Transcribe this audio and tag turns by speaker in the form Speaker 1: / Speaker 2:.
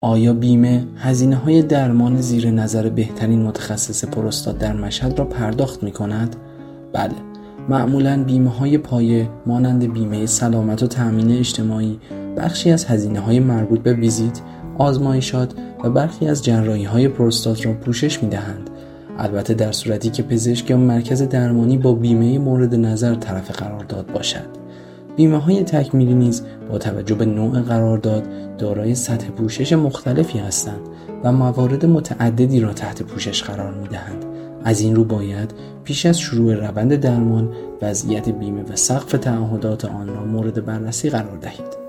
Speaker 1: آیا بیمه هزینه‌های درمان زیر نظر بهترین متخصص پروستات در مشهد را پرداخت می‌کند؟ بله. معمولاً بیمه‌های پایه مانند بیمه سلامت و تأمین اجتماعی بخشی از هزینه‌های مربوط به ویزیت، آزمایشات و برخی از جراحی‌های پروستات را پوشش می‌دهند. البته در صورتی که پزشک یا مرکز درمانی با بیمه مورد نظر طرف قرارداد باشد. بیمه‌های تکمیلی نیز با توجه به نوع قرارداد دارای سطح پوشش مختلفی هستند و موارد متعددی را تحت پوشش قرار می‌دهند. از این رو باید پیش از شروع روند درمان وضعیت بیمه و سقف تعهدات آن را مورد بررسی قرار دهید.